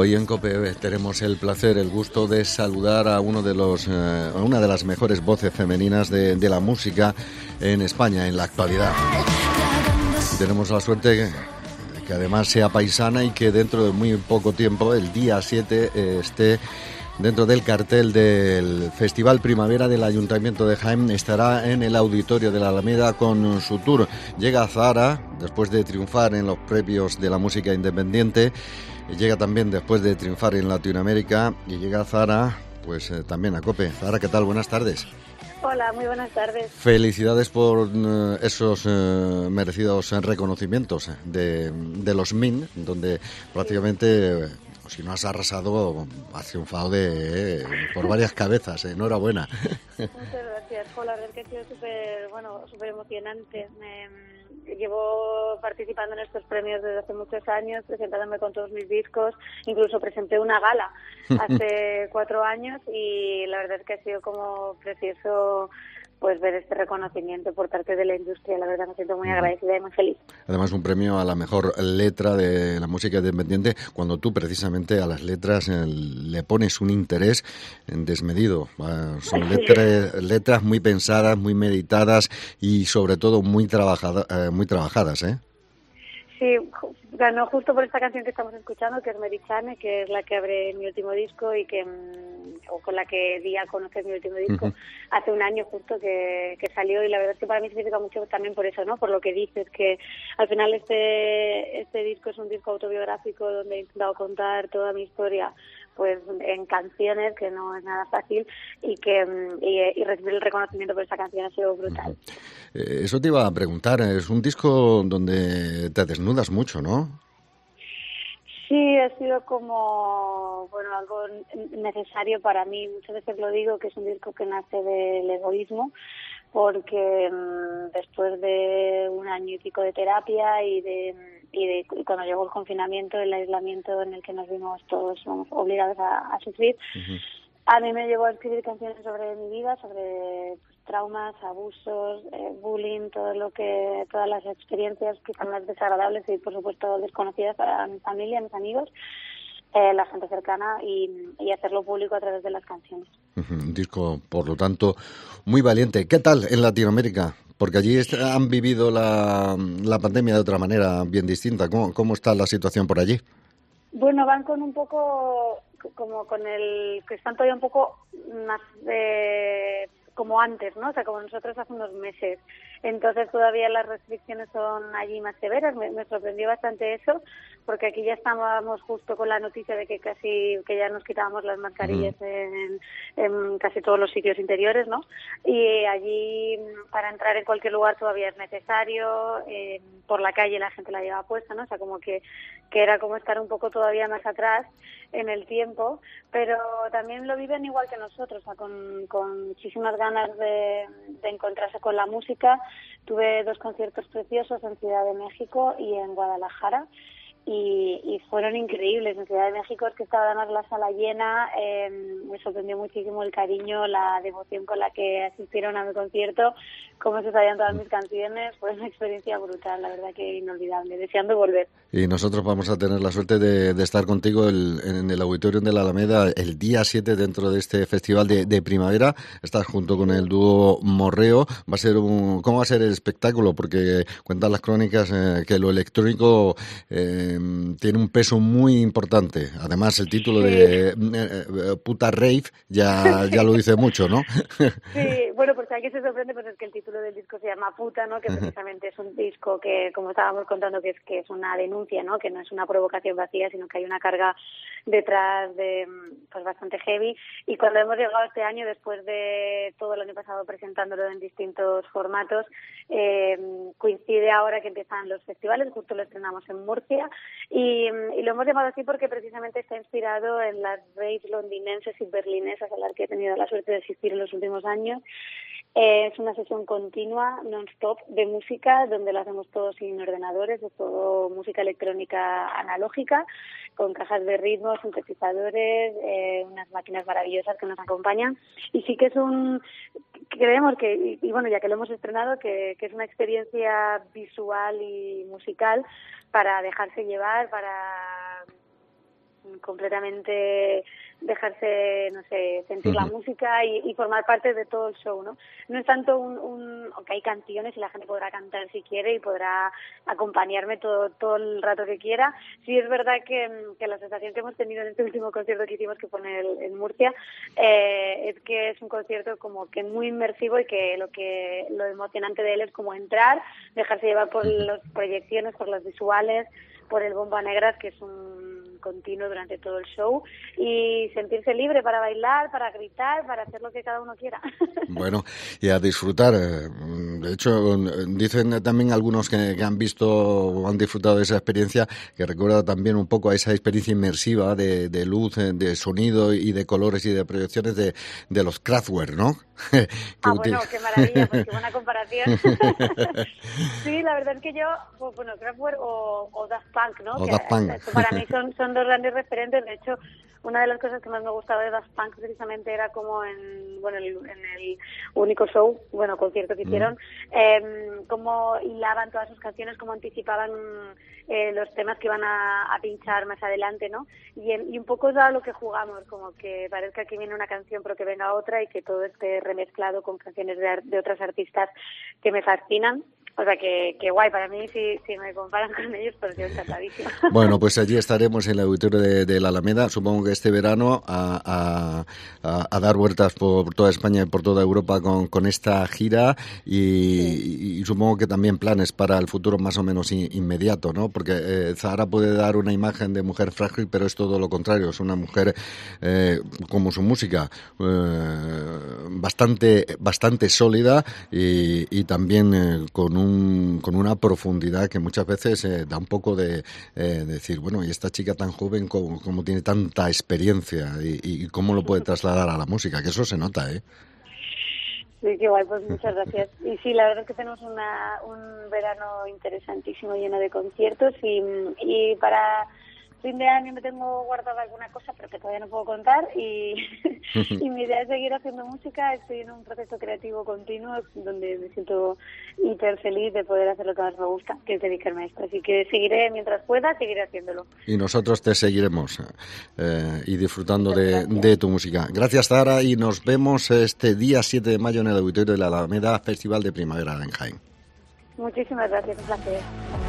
Hoy en COPE tenemos el placer, el gusto de saludar a una de las mejores voces femeninas de la música en España en la actualidad. Tenemos la suerte que además sea paisana y que dentro de muy poco tiempo, el día 7, esté dentro del cartel del Festival Primavera del Ayuntamiento de Jaén. Estará en el Auditorio de la Alameda con su tour. Llega Zahara, después de triunfar en los premios de la música independiente. Llega también después de triunfar en Latinoamérica y llega Zahara pues también a COPE. Zahara, ¿qué tal? Buenas tardes. Hola, muy buenas tardes. Felicidades por esos merecidos reconocimientos de los MIN, donde prácticamente, si no has arrasado, has triunfado por varias cabezas. Enhorabuena. Muchas gracias. La verdad es que ha sido súper emocionante. Llevo participando en estos premios desde hace muchos años, presentándome con todos mis discos. Incluso presenté una gala hace 4 años y la verdad es que ha sido como precioso pues ver este reconocimiento por parte de la industria. La verdad me siento muy agradecida y muy feliz. Además, un premio a la mejor letra de la música independiente, cuando tú precisamente a las letras le pones un interés desmedido. Son letras muy pensadas, muy meditadas y sobre todo muy trabajadas, ¿eh? Sí, ganó justo por esta canción que estamos escuchando, que es Merichane, que es la que abre mi último disco y o con la que di a conocer mi último disco hace un año justo que salió, y la verdad es que para mí significa mucho también por eso, ¿no? Por lo que dices, que al final este disco es un disco autobiográfico donde he intentado contar toda mi historia pues en canciones, que no es nada fácil, y recibir el reconocimiento por esta canción ha sido brutal. Eso te iba a preguntar, es un disco donde te desnudas mucho, ¿no? Sí, ha sido como, algo necesario para mí. Muchas veces lo digo, que es un disco que nace del egoísmo, porque después de un año y pico de terapia y cuando llegó el confinamiento, el aislamiento en el que nos vimos todos obligados a sufrir, a mí me llevó a escribir canciones sobre mi vida, sobre traumas, abusos, bullying, todas las experiencias quizás más desagradables y por supuesto desconocidas para mi familia, mis amigos, la gente cercana, y hacerlo público a través de las canciones. Un disco, por lo tanto, muy valiente. ¿Qué tal en Latinoamérica? Porque allí han vivido la pandemia de otra manera bien distinta. ¿Cómo está la situación por allí? Bueno, van con un poco, como con que están todavía un poco más como antes, ¿no? O sea, como nosotros hace unos meses. Entonces todavía las restricciones son allí más severas. Me sorprendió bastante eso, porque aquí ya estábamos justo con la noticia de que ya nos quitábamos las mascarillas en casi todos los sitios interiores, ¿no? Y allí para entrar en cualquier lugar todavía es necesario. Por la calle la gente la lleva puesta, ¿no? O sea, como que era como estar un poco todavía más atrás en el tiempo, pero también lo viven igual que nosotros, o sea, con muchísimas ganas de encontrarse con la música. Tuve 2 conciertos preciosos en Ciudad de México y en Guadalajara, y fueron increíbles. En Ciudad de México es que estaba además la sala llena. Me sorprendió muchísimo el cariño, la devoción con la que asistieron a mi concierto, cómo se sabían todas mis canciones. Fue una experiencia brutal, la verdad que inolvidable, deseando volver. Y nosotros vamos a tener la suerte de estar contigo en el Auditorio de la Alameda el día 7 dentro de este festival de primavera. Estás junto con el dúo Morreo. ¿Cómo va a ser el espectáculo? Porque cuentan las crónicas que lo electrónico tiene un peso muy importante. Además, el título de Puta Rave ya lo dice mucho, ¿no? Sí, bueno, pues hay que se sorprende, pues es que el título del disco se llama Puta, ¿no? Que precisamente es un disco que, como estábamos contando, que es una denuncia, ¿no? Que no es una provocación vacía, sino que hay una carga detrás pues bastante heavy. Y cuando hemos llegado este año, después de todo el año pasado presentándolo en distintos formatos, coincide ahora que empiezan los festivales. Justo lo estrenamos en Murcia y lo hemos llamado así porque precisamente está inspirado en las raves londinenses y berlinesas a las que he tenido la suerte de asistir en los últimos años. Es una sesión continua, non-stop, de música, donde lo hacemos todo sin ordenadores, es todo música electrónica analógica, con cajas de ritmo, sintetizadores, unas máquinas maravillosas que nos acompañan. Y sí que creemos que, y bueno, ya que lo hemos estrenado, que es una experiencia visual y musical para dejarse llevar, para completamente dejarse, no sé, sentir la música y formar parte de todo el show, ¿no? No es tanto aunque hay canciones y la gente podrá cantar si quiere y podrá acompañarme todo el rato que quiera. Sí es verdad que la sensación que hemos tenido en este último concierto que hicimos, que fue en Murcia, es que es un concierto como que muy inmersivo y que lo emocionante de él es como entrar, dejarse llevar por las proyecciones, por las visuales, por el Bomba Negras, que es un continuo durante todo el show, y sentirse libre para bailar, para gritar, para hacer lo que cada uno quiera. Bueno, y a disfrutar. De hecho, dicen también algunos que han visto o han disfrutado de esa experiencia, que recuerda también un poco a esa experiencia inmersiva de luz, de sonido y de colores y de proyecciones de los Kraftwerk, ¿no? Bueno, qué maravilla, pues qué buena comparación. Sí, la verdad es que yo, bueno, Kraftwerk o Daft Punk, ¿no? O Daft Punk. Para mí son dos grandes referentes. De hecho, una de las cosas que más me gustaba de Daft Punk precisamente era como en el único show, concierto que hicieron, cómo hilaban todas sus canciones, cómo anticipaban los temas que iban a pinchar más adelante, ¿no? Y un poco es a lo que jugamos, como que parezca que viene una canción pero que venga otra y que todo esté remezclado con canciones de otras artistas que me fascinan. O sea, que guay, para mí, si me comparan con ellos, pues yo encantadísima. Bueno, pues allí estaremos en el auditorio de la Alameda, supongo que este verano, a dar vueltas por toda España y por toda Europa con esta gira y supongo que también planes para el futuro más o menos inmediato, ¿no? Porque Zahara puede dar una imagen de mujer frágil, pero es todo lo contrario, es una mujer, como su música, bastante sólida y también con una profundidad que muchas veces da un poco de decir, bueno, y esta chica tan joven, cómo tiene tanta experiencia y cómo lo puede trasladar a la música, que eso se nota, ¿eh? Sí, qué guay, pues muchas gracias. Y sí, la verdad es que tenemos un verano interesantísimo, lleno de conciertos y para fin de año me tengo guardada alguna cosa, pero que todavía no puedo contar y mi idea es seguir haciendo música. Estoy en un proceso creativo continuo donde me siento hiper feliz de poder hacer lo que más me gusta, que es dedicarme a esto. Así que seguiré mientras pueda, seguiré haciéndolo. Y nosotros te seguiremos y disfrutando de tu música. Gracias, Zahara, y nos vemos este día 7 de mayo en el auditorio de la Alameda, Festival de Primavera en Jaén. Muchísimas gracias, un placer.